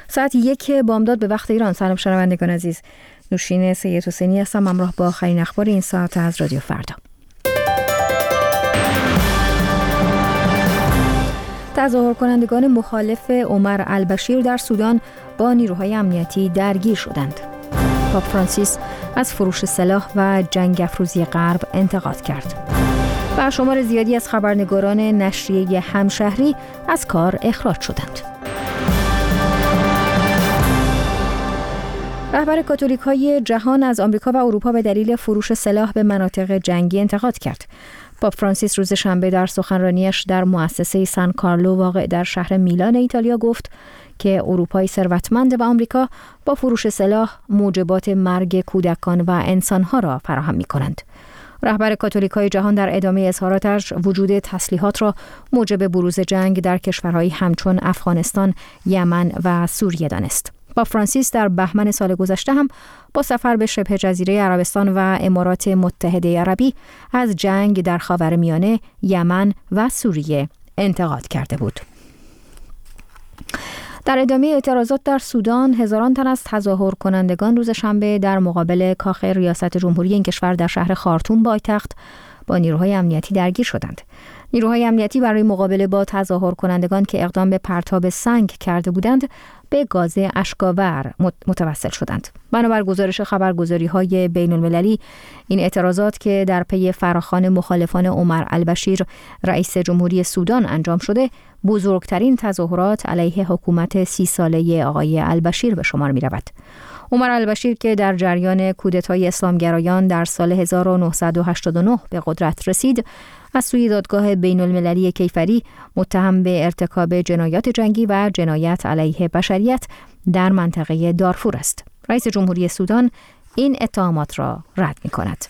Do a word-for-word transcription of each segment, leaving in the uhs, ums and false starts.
ساعت یک بامداد به وقت ایران. سلام شنوندگان عزیز، نوشین سید حسینی هستم، همراه با آخرین اخبار این ساعت از رادیو فردا. تظاهر کنندگان مخالف عمر البشیر در سودان با نیروهای امنیتی درگیر شدند. پاپ فرانسیس از فروش سلاح و جنگ افروزی غرب انتقاد کرد. و شمار زیادی از خبرنگاران نشریه همشهری از کار اخراج شدند. رهبر کاتولیک‌های جهان از آمریکا و اروپا به دلیل فروش سلاح به مناطق جنگی انتقاد کرد. پاپ فرانسیس روز شنبه در سخنرانیش در مؤسسه سان کارلو واقع در شهر میلان ایتالیا گفت که اروپای ثروتمند و آمریکا با فروش سلاح موجبات مرگ کودکان و انسانها را فراهم می‌کنند. رهبر کاتولیکای جهان در ادامه اظهاراتش وجود تسلیحات را موجب بروز جنگ در کشورهایی همچون افغانستان، یمن و سوریه دانست. پاپ فرانسیس در بهمن سال گذشته هم با سفر به شبه جزیره عربستان و امارات متحده عربی از جنگ در خاورمیانه، یمن و سوریه انتقاد کرده بود. در ادامه اعتراضات در سودان، هزاران تن از تظاهر کنندگان روز شنبه در مقابل کاخ ریاست جمهوری این کشور در شهر خارتوم پایتخت با نیروهای امنیتی درگیر شدند. نیروهای امنیتی برای مقابله با تظاهر کنندگان که اقدام به پرتاب سنگ کرده بودند، به گاز اشک‌آور متوسل شدند. بنابر گزارش خبرگزاری‌های بین‌المللی، این اعتراضات که در پی فراخوان مخالفان عمر البشیر رئیس جمهوری سودان انجام شده، بزرگترین تظاهرات علیه حکومت سی ساله آقای البشیر به شمار می‌رود. عمر البشیر که در جریان کودتای اسلامگرایان در سال هزار و نهصد و هشتاد و نه به قدرت رسید، از سوی دادگاه بین‌المللی کیفری متهم به ارتکاب جنایات جنگی و جنایت علیه بشریت در منطقه دارفور است. رئیس جمهوری سودان این اتهامات را رد می‌کند.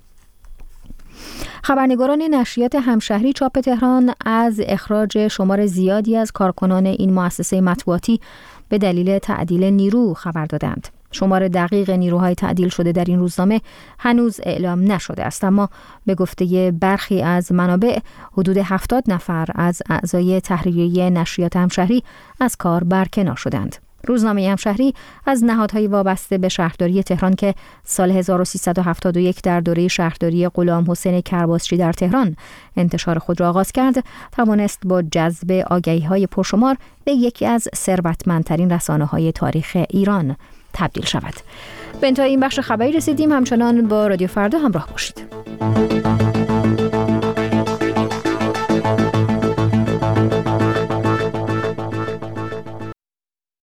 خبرنگاران نشریات همشهری چاپ تهران از اخراج شمار زیادی از کارکنان این مؤسسه مطبوعاتی به دلیل تعدیل نیرو خبر دادند. شمار دقیق نیروهای تعدیل شده در این روزنامه هنوز اعلام نشده است، اما به گفته برخی از منابع حدود هفتاد نفر از اعضای تحریریه نشریات همشهری از کار برکنار شدند. روزنامه همشهری از نهادهای وابسته به شهرداری تهران که سال هزار و سیصد و هفتاد و یک در دوره شهرداری غلام حسین کرباسچی در تهران انتشار خود را آغاز کرد، توانست با جذب آگهی‌های پرشمار به یکی از ثروتمندترین رسانه‌های تاریخ ایران تبدیل شود. به انتهای این بخش خبری رسیدیم. همچنان با رادیو فردا همراه باشید.